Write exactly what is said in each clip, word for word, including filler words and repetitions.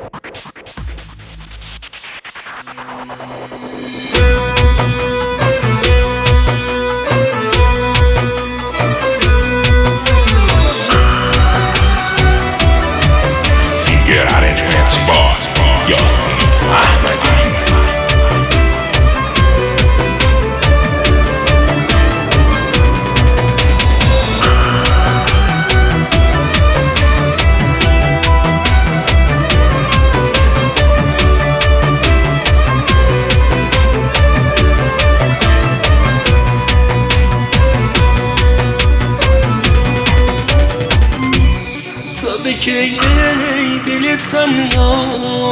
که ای دل تنها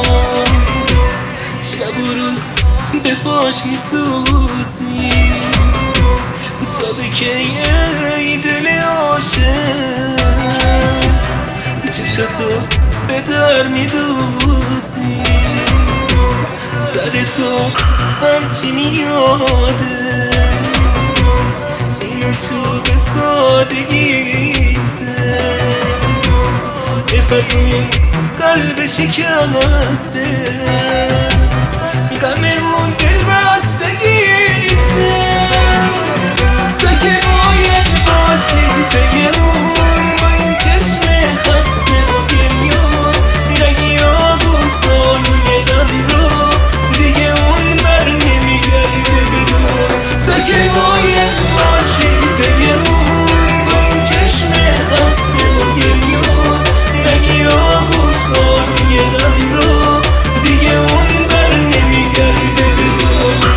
شب و روز به پاش میسوزی، تا به که ای دل عاشق چشاتو به در میدوزی، سر تو همچی میاده اینو تو به سادگیته، حیف از اون قلب شکسته، غم اون دل بستگیته، تا که باید باشی بگه اون با این چشم خسته و گریون، نگی آگو سالوی غم رو دیگه اون بر نمیگرده بدون، تا که باید باشی بگه اون با این چشم خسته و گریون، نگی آگو سالوی غم رو دیگه اون بر نمیگرده بدون.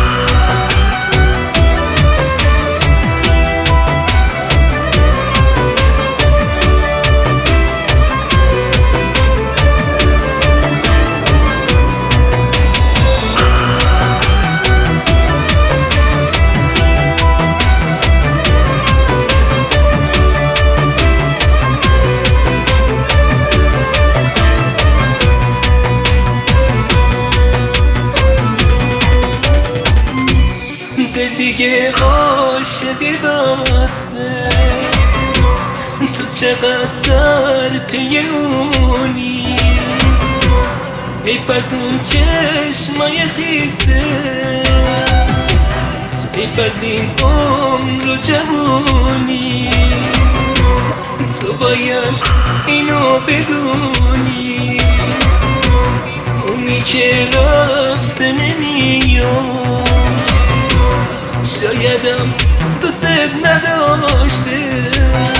دل دیگه عاشقی بسته، تو چقدر پی اونی، حیف از اون چشمای خیسه، حیف از این عمر و جوونی، تو باید اینو بدونی اونی که رفته نمیاد، شایدم دوست نداشته.